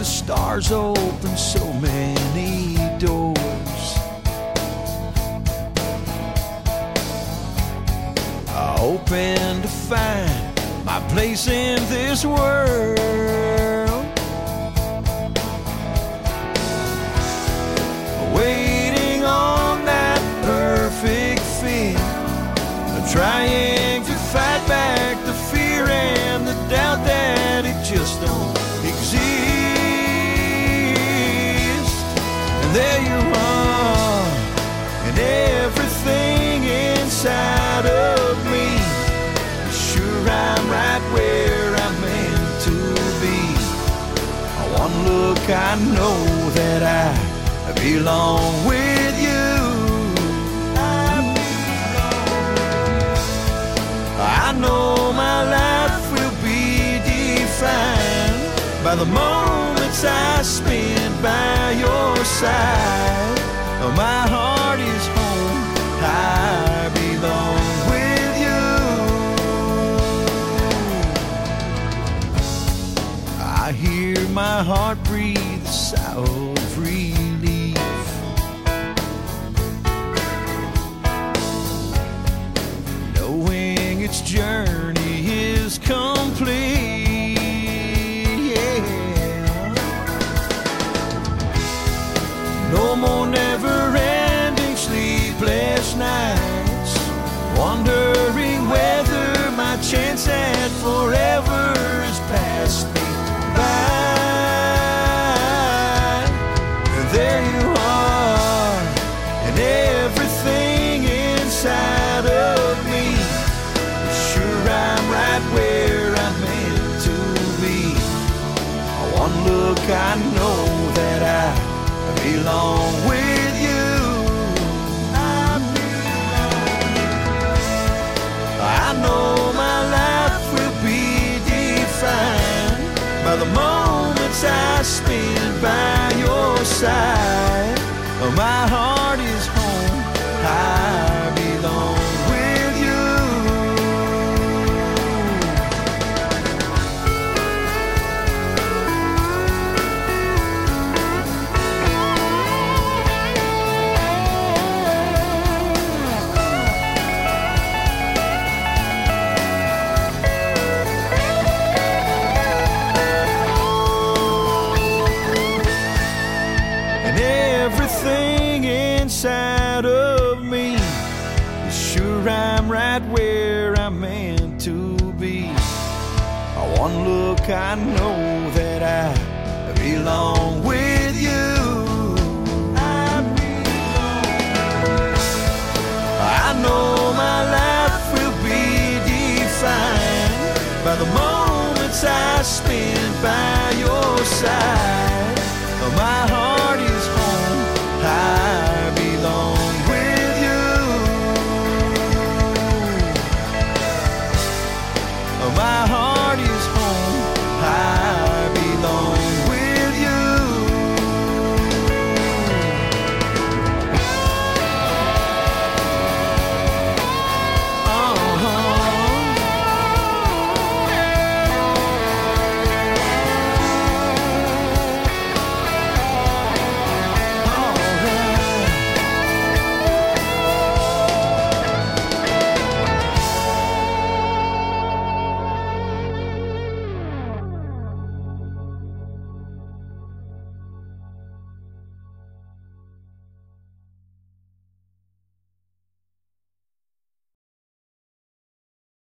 the stars open so many doors. I open to find my place in this world. Waiting on that perfect fit, trying to fight back the fear and the doubt that it just don't exist. And there you are, and everything inside of me. Sure, I'm right where I'm meant to be. One look, I know that I belong with you. I know my life will be defined by the moments I spend by your side. My heart is home, I belong with you. I hear my heart breathe a sigh of relief. Knowing its journey is complete, yeah. No more never-ending sleepless nights, wondering whether my chance at forever has passed me by. And there you are, and everything inside of me. Sure, I'm right where I'm meant to be. One look, I know that I belong with you. I know my life will be defined by the moments I spend by your side. My heart is home, I belong with you. And everything inside of me is sure I'm right where I'm meant to be. One look, I know that I belong with you. I know my life will be defined by the moments I spend by your side. My heart